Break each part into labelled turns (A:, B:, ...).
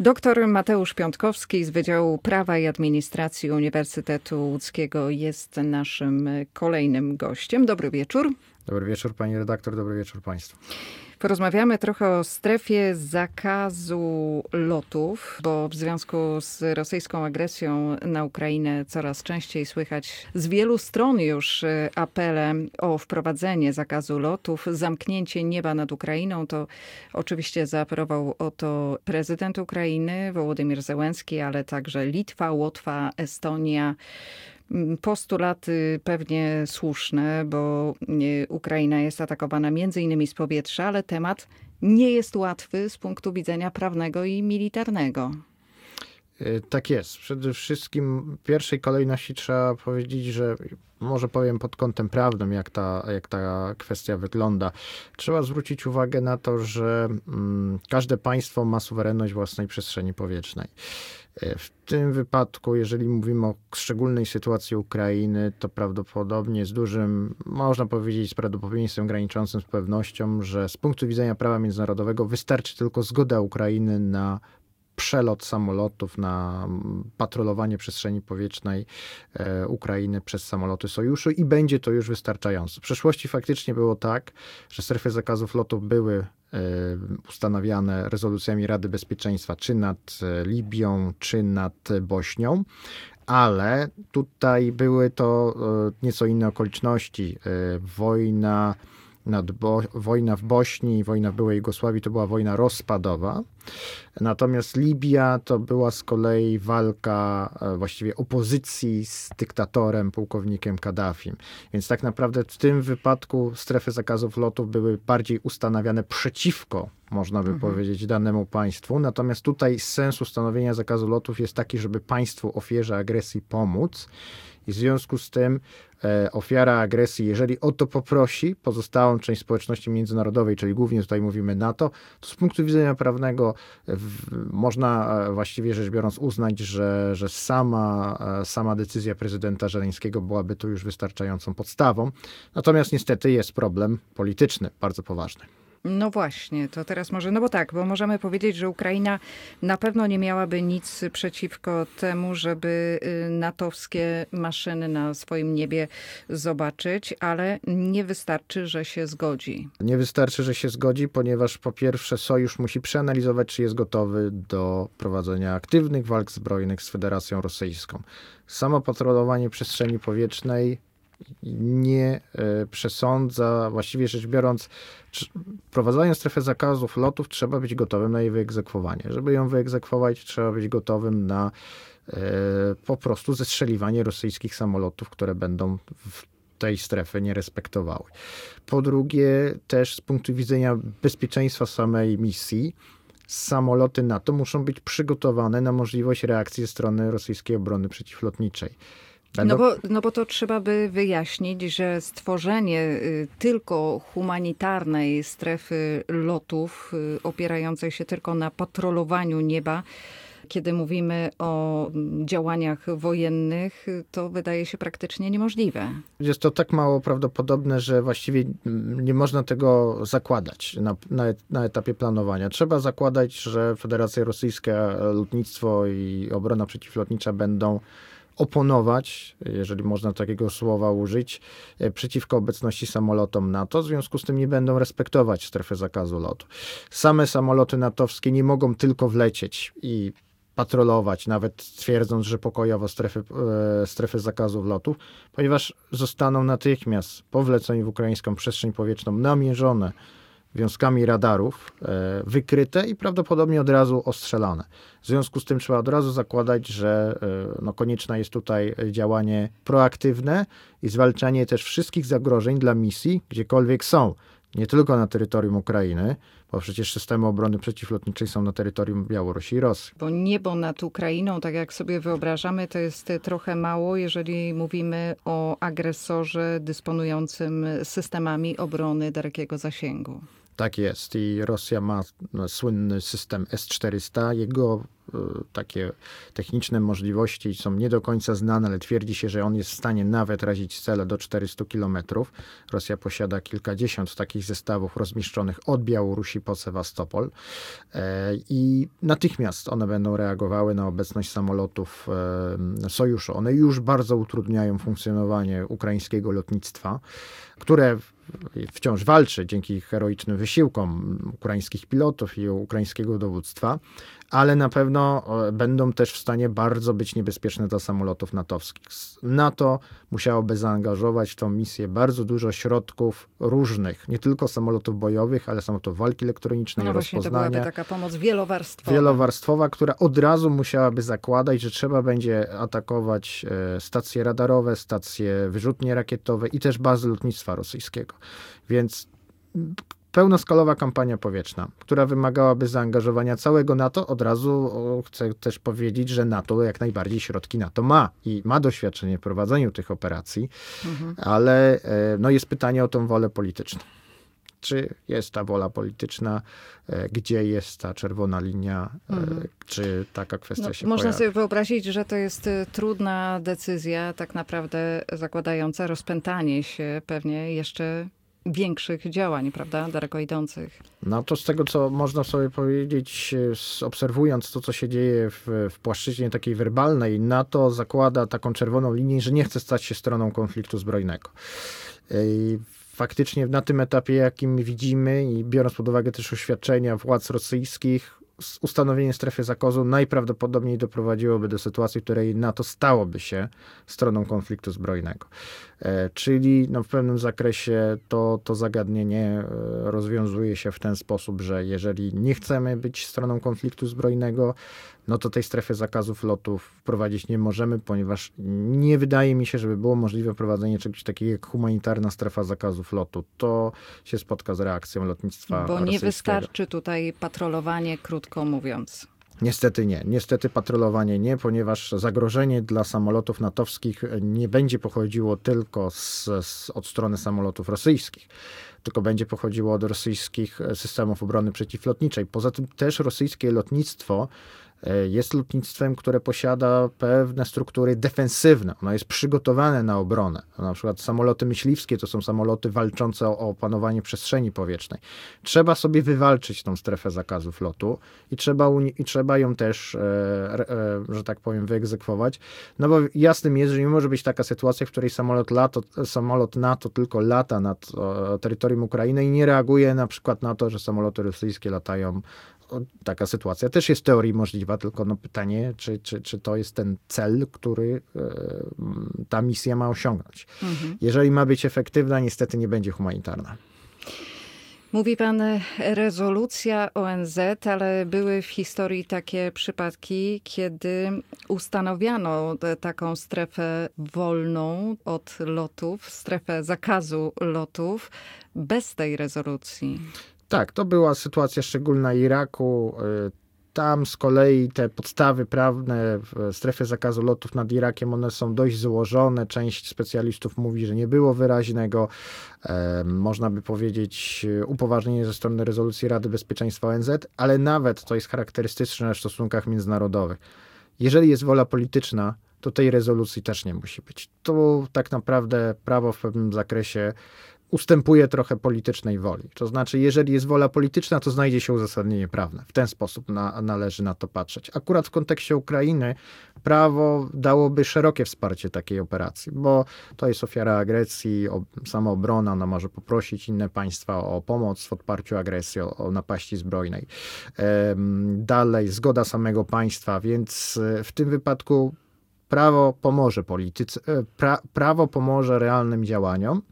A: Doktor Mateusz Piątkowski z Wydziału Prawa i Administracji Uniwersytetu Łódzkiego jest naszym kolejnym gościem. Dobry wieczór.
B: Dobry wieczór pani redaktor, dobry wieczór państwu.
A: Porozmawiamy trochę o strefie zakazu lotów, bo w związku z rosyjską agresją na Ukrainę coraz częściej słychać z wielu stron już apele o wprowadzenie zakazu lotów. Zamknięcie nieba nad Ukrainą to oczywiście zaapelował o to prezydent Ukrainy Wołodymyr Zełenski, ale także Litwa, Łotwa, Estonia. Postulaty pewnie słuszne, bo Ukraina jest atakowana między innymi z powietrza, ale temat nie jest łatwy z punktu widzenia prawnego i militarnego.
B: Tak jest. Przede wszystkim w pierwszej kolejności trzeba powiedzieć, że może powiem pod kątem prawnym, jak ta kwestia wygląda. Trzeba zwrócić uwagę na to, że każde państwo ma suwerenność własnej przestrzeni powietrznej. W tym wypadku, jeżeli mówimy o szczególnej sytuacji Ukrainy, to prawdopodobnie z dużym, można powiedzieć, z prawdopodobieństwem graniczącym z pewnością, że z punktu widzenia prawa międzynarodowego wystarczy tylko zgoda Ukrainy na przelot samolotów, na patrolowanie przestrzeni powietrznej Ukrainy przez samoloty Sojuszu i będzie to już wystarczające. W przeszłości faktycznie było tak, że strefy zakazów lotów były ustanawiane rezolucjami Rady Bezpieczeństwa, czy nad Libią, czy nad Bośnią, ale tutaj były to nieco inne okoliczności. Wojna w Bośni, wojna w byłej Jugosławii to była wojna rozpadowa. Natomiast Libia to była z kolei walka właściwie opozycji z dyktatorem, pułkownikiem Kaddafim. Więc tak naprawdę w tym wypadku strefy zakazów lotów były bardziej ustanawiane przeciwko, można by powiedzieć, danemu państwu. Natomiast tutaj sens ustanowienia zakazu lotów jest taki, żeby państwu ofierze agresji pomóc. I w związku z tym ofiara agresji, jeżeli o to poprosi pozostałą część społeczności międzynarodowej, czyli głównie tutaj mówimy NATO, to z punktu widzenia prawnego można właściwie rzecz biorąc uznać, że sama decyzja prezydenta Żeleńskiego byłaby tu już wystarczającą podstawą. Natomiast niestety jest problem polityczny, bardzo poważny.
A: No właśnie, to teraz może, bo możemy powiedzieć, że Ukraina na pewno nie miałaby nic przeciwko temu, żeby natowskie maszyny na swoim niebie zobaczyć, ale nie wystarczy, że się zgodzi.
B: Nie wystarczy, że się zgodzi, ponieważ po pierwsze Sojusz musi przeanalizować, czy jest gotowy do prowadzenia aktywnych walk zbrojnych z Federacją Rosyjską. Samo patrolowanie przestrzeni powietrznej nie przesądza, właściwie rzecz biorąc, wprowadzając strefę zakazów lotów trzeba być gotowym na jej wyegzekwowanie. Żeby ją wyegzekwować, trzeba być gotowym na po prostu zestrzeliwanie rosyjskich samolotów, które będą w tej strefy nie respektowały. Po drugie, też z punktu widzenia bezpieczeństwa samej misji, samoloty NATO muszą być przygotowane na możliwość reakcji ze strony rosyjskiej obrony przeciwlotniczej.
A: No bo to trzeba by wyjaśnić, że stworzenie tylko humanitarnej strefy lotów, opierającej się tylko na patrolowaniu nieba, kiedy mówimy o działaniach wojennych, to wydaje się praktycznie niemożliwe.
B: Jest to tak mało prawdopodobne, że właściwie nie można tego zakładać na etapie planowania. Trzeba zakładać, że Federacja Rosyjska, lotnictwo i obrona przeciwlotnicza będą oponować, jeżeli można takiego słowa użyć, przeciwko obecności samolotom NATO. W związku z tym nie będą respektować strefy zakazu lotu. Same samoloty natowskie nie mogą tylko wlecieć i patrolować, nawet twierdząc, że pokojowo strefy zakazu lotów, ponieważ zostaną natychmiast po wleceniu w ukraińską przestrzeń powietrzną namierzone wiązkami radarów, wykryte i prawdopodobnie od razu ostrzelane. W związku z tym trzeba od razu zakładać, że konieczne jest tutaj działanie proaktywne i zwalczanie też wszystkich zagrożeń dla misji, gdziekolwiek są. Nie tylko na terytorium Ukrainy, bo przecież systemy obrony przeciwlotniczej są na terytorium Białorusi i Rosji.
A: Bo niebo nad Ukrainą, tak jak sobie wyobrażamy, to jest trochę mało, jeżeli mówimy o agresorze dysponującym systemami obrony dalekiego zasięgu.
B: Tak jest i Rosja ma słynny system S-400. Jego takie techniczne możliwości są nie do końca znane, ale twierdzi się, że on jest w stanie nawet razić cele do 400 kilometrów. Rosja posiada kilkadziesiąt takich zestawów rozmieszczonych od Białorusi po Sewastopol i natychmiast one będą reagowały na obecność samolotów sojuszu. One już bardzo utrudniają funkcjonowanie ukraińskiego lotnictwa, które wciąż walczy dzięki heroicznym wysiłkom ukraińskich pilotów i ukraińskiego dowództwa, ale na pewno będą też w stanie bardzo być niebezpieczne dla samolotów natowskich. NATO musiałoby zaangażować w tą misję bardzo dużo środków różnych, nie tylko samolotów bojowych, ale samolotów walki elektronicznej,
A: No właśnie,
B: rozpoznania.
A: to byłaby taka pomoc wielowarstwowa.
B: Wielowarstwowa, która od razu musiałaby zakładać, że trzeba będzie atakować stacje radarowe, stacje wyrzutnie rakietowe i też bazy lotnictwa rosyjskiego. Więc pełnoskalowa kampania powietrzna, która wymagałaby zaangażowania całego NATO. Od razu chcę też powiedzieć, że NATO jak najbardziej środki NATO ma i ma doświadczenie w prowadzeniu tych operacji, ale no jest pytanie o tą wolę polityczną. Czy jest ta wola polityczna, gdzie jest ta czerwona linia, czy taka kwestia się
A: Można
B: pojawi?
A: sobie wyobrazić, że to jest trudna decyzja, tak naprawdę zakładająca rozpętanie się pewnie jeszcze większych działań, prawda, daleko idących.
B: No to z tego, co można sobie powiedzieć, obserwując to, co się dzieje w płaszczyźnie takiej werbalnej, NATO zakłada taką czerwoną linię, że nie chce stać się stroną konfliktu zbrojnego. Faktycznie na tym etapie, jakim widzimy i biorąc pod uwagę też oświadczenia władz rosyjskich, ustanowienie strefy zakazu najprawdopodobniej doprowadziłoby do sytuacji, w której NATO stałoby się stroną konfliktu zbrojnego. Czyli no w pewnym zakresie to zagadnienie rozwiązuje się w ten sposób, że jeżeli nie chcemy być stroną konfliktu zbrojnego, no to tej strefy zakazów lotów wprowadzić nie możemy, ponieważ nie wydaje mi się, żeby było możliwe wprowadzenie czegoś takiego jak humanitarna strefa zakazów lotu. To się spotka z reakcją lotnictwa rosyjskiego.
A: Bo nie wystarczy tutaj patrolowanie, krótko mówiąc.
B: Niestety nie. Niestety patrolowanie nie, ponieważ zagrożenie dla samolotów natowskich nie będzie pochodziło tylko od strony samolotów rosyjskich, tylko będzie pochodziło od rosyjskich systemów obrony przeciwlotniczej. Poza tym też rosyjskie lotnictwo jest lotnictwem, które posiada pewne struktury defensywne. Ono jest przygotowane na obronę. Na przykład samoloty myśliwskie to są samoloty walczące o opanowanie przestrzeni powietrznej. Trzeba sobie wywalczyć tą strefę zakazów lotu i trzeba ją też, że tak powiem, wyegzekwować. No bo jasnym jest, że nie może być taka sytuacja, w której samolot NATO tylko lata nad terytorium Ukrainy i nie reaguje na przykład na to, że samoloty rosyjskie latają. Taka sytuacja też jest w teorii możliwa, tylko no pytanie, czy to jest ten cel, który ta misja ma osiągnąć. Jeżeli ma być efektywna, niestety nie będzie humanitarna.
A: Mówi pan rezolucja ONZ, ale były w historii takie przypadki, kiedy ustanawiano taką strefę wolną od lotów, strefę zakazu lotów bez tej rezolucji.
B: Tak, to była sytuacja szczególna Iraku. Tam z kolei te podstawy prawne w strefie zakazu lotów nad Irakiem, one są dość złożone. Część specjalistów mówi, że nie było wyraźnego, można by powiedzieć, upoważnienie ze strony rezolucji Rady Bezpieczeństwa ONZ, ale nawet to jest charakterystyczne w stosunkach międzynarodowych. Jeżeli jest wola polityczna, to tej rezolucji też nie musi być. Tu tak naprawdę prawo w pewnym zakresie ustępuje trochę politycznej woli. To znaczy, jeżeli jest wola polityczna, to znajdzie się uzasadnienie prawne. W ten sposób należy na to patrzeć. Akurat w kontekście Ukrainy prawo dałoby szerokie wsparcie takiej operacji, bo to jest ofiara agresji, samoobrona, ona może poprosić inne państwa o pomoc w odparciu agresji, o napaści zbrojnej. Dalej, zgoda samego państwa, więc w tym wypadku prawo pomoże polityce, prawo pomoże realnym działaniom.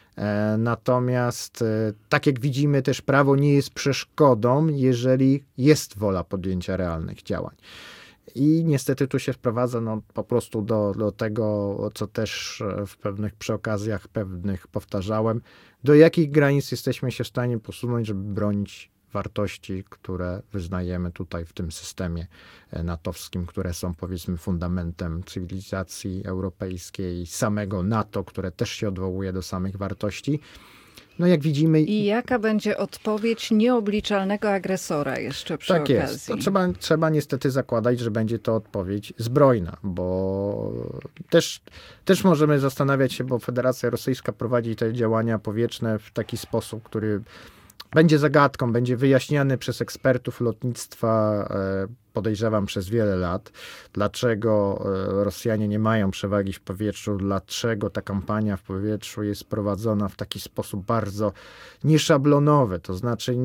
B: Natomiast, tak jak widzimy, też prawo nie jest przeszkodą, jeżeli jest wola podjęcia realnych działań. I niestety tu się wprowadza po prostu do tego, co też przy okazjach pewnych powtarzałem, do jakich granic jesteśmy się w stanie posunąć, żeby bronić wartości, które wyznajemy tutaj w tym systemie natowskim, które są powiedzmy fundamentem cywilizacji europejskiej, samego NATO, które też się odwołuje do samych wartości. No jak widzimy...
A: I jaka będzie odpowiedź nieobliczalnego agresora jeszcze przy
B: tak
A: okazji?
B: jest. To trzeba niestety zakładać, że będzie to odpowiedź zbrojna, bo też możemy zastanawiać się, bo Federacja Rosyjska prowadzi te działania powietrzne w taki sposób, który będzie zagadką, będzie wyjaśniany przez ekspertów lotnictwa, podejrzewam, przez wiele lat. Dlaczego Rosjanie nie mają przewagi w powietrzu, dlaczego ta kampania w powietrzu jest prowadzona w taki sposób bardzo nieszablonowy, to znaczy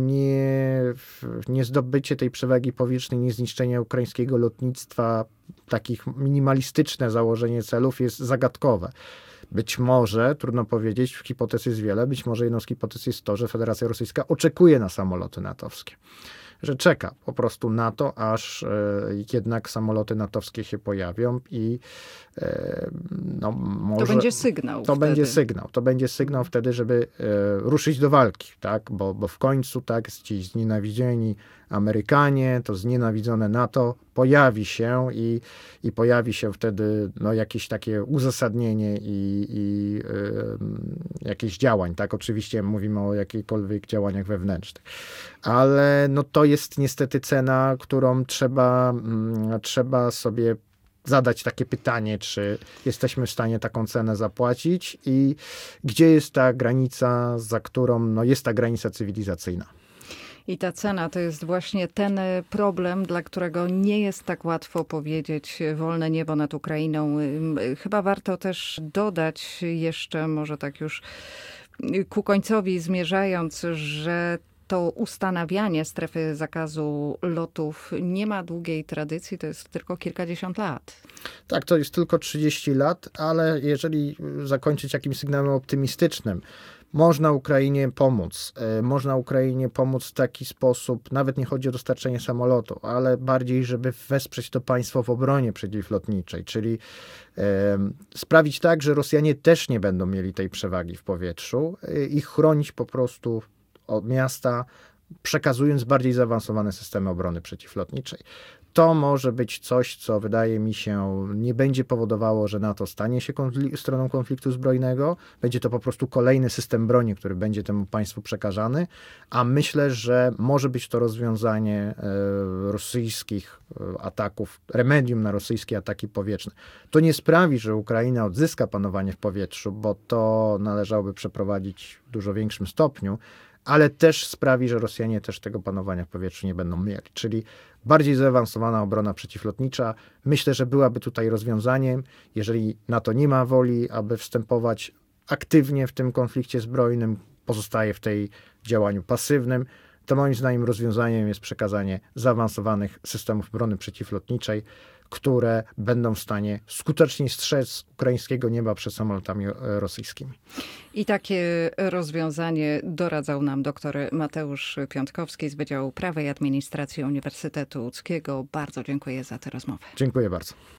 B: nie zdobycie tej przewagi powietrznej, nie zniszczenie ukraińskiego lotnictwa, takich minimalistyczne założenie celów jest zagadkowe. Być może, trudno powiedzieć, hipotez jest wiele, być może jedną z hipotez jest to, że Federacja Rosyjska oczekuje na samoloty natowskie. Że czeka po prostu na to, aż jednak samoloty natowskie się pojawią i no, może...
A: To będzie sygnał
B: To będzie sygnał wtedy, żeby ruszyć do walki, tak? Bo w końcu tak, ci znienawidzeni Amerykanie, to znienawidzone NATO pojawi się i pojawi się wtedy no, jakieś takie uzasadnienie i jakieś działań, tak? Oczywiście mówimy o jakichkolwiek działaniach wewnętrznych. Ale no, to jest niestety cena, którą trzeba sobie zadać takie pytanie, czy jesteśmy w stanie taką cenę zapłacić i gdzie jest ta granica, za którą no, jest ta granica cywilizacyjna.
A: I ta cena to jest właśnie ten problem, dla którego nie jest tak łatwo powiedzieć wolne niebo nad Ukrainą. Chyba warto też dodać jeszcze, może tak już ku końcowi zmierzając, że to ustanawianie strefy zakazu lotów nie ma długiej tradycji, to jest tylko kilkadziesiąt lat.
B: Tak, to jest tylko 30 lat, ale jeżeli zakończyć jakimś sygnałem optymistycznym, można Ukrainie pomóc. Można Ukrainie pomóc w taki sposób, nawet nie chodzi o dostarczenie samolotu, ale bardziej, żeby wesprzeć to państwo w obronie przeciwlotniczej, czyli sprawić tak, że Rosjanie też nie będą mieli tej przewagi w powietrzu i chronić po prostu od miasta, przekazując bardziej zaawansowane systemy obrony przeciwlotniczej. To może być coś, co wydaje mi się nie będzie powodowało, że NATO stanie się stroną konfliktu zbrojnego. Będzie to po prostu kolejny system broni, który będzie temu państwu przekazany, a myślę, że może być to rozwiązanie rosyjskich ataków, remedium na rosyjskie ataki powietrzne. To nie sprawi, że Ukraina odzyska panowanie w powietrzu, bo to należałoby przeprowadzić w dużo większym stopniu, ale też sprawi, że Rosjanie też tego panowania w powietrzu nie będą mieli. Czyli bardziej zaawansowana obrona przeciwlotnicza. Myślę, że byłaby tutaj rozwiązaniem, jeżeli NATO nie ma woli, aby wstępować aktywnie w tym konflikcie zbrojnym, pozostaje w tej działaniu pasywnym, to moim zdaniem rozwiązaniem jest przekazanie zaawansowanych systemów brony przeciwlotniczej, które będą w stanie skutecznie strzec ukraińskiego nieba przed samolotami rosyjskimi.
A: I takie rozwiązanie doradzał nam dr Mateusz Piątkowski z Wydziału Prawa i Administracji Uniwersytetu Łódzkiego. Bardzo dziękuję za tę rozmowę.
B: Dziękuję bardzo.